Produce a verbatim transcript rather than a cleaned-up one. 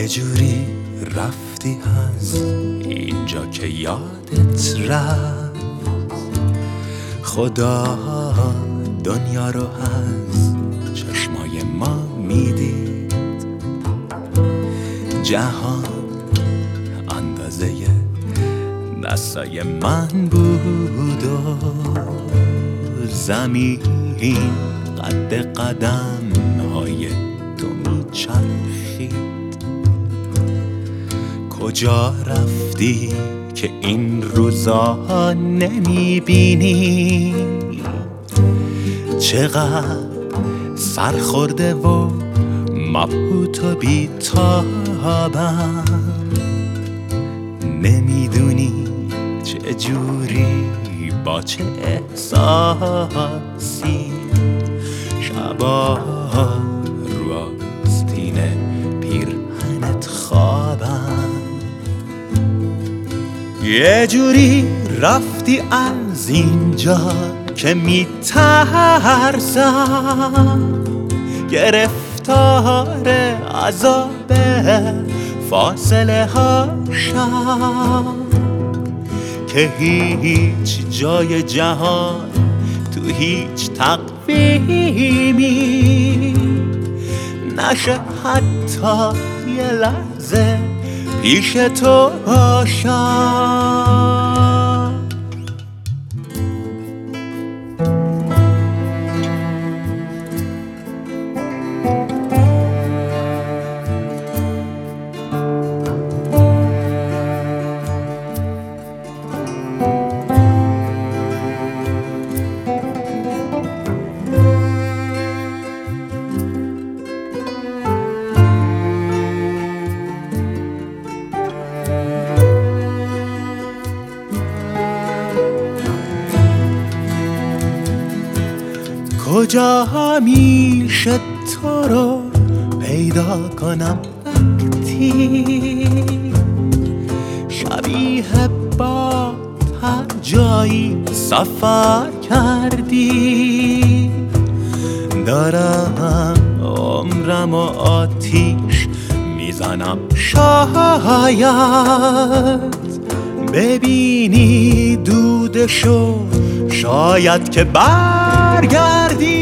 یه جوری رفتی از اینجا که یادت رفت، خدا دنیا رو از چشمای ما میدید، جهان اندازه دستای من بود و زمین قد قدم های تو میچرخید. کجا رفتی که این روزا نمیبینی؟ چقدر سرخورده و مبهوت و بی‌تابم، نمیدونی چه جوری با چه احساسی شبا رو آستین پیرهنت خوابم. یه جوری رفتی از اینجا که میترسم، گرفتار عذاب فاصله هاشم، که هیچ جای جهان تو هیچ تقویمی نشه حتی یه لحظه پیش تو باشم. کجا میشه تو رو پیدا کنم وقتی شبیه با هر جایی سفر کردی؟ دارم عمرم و آتیش میزنم، شاید ببینی دودشو، شاید که برگردی.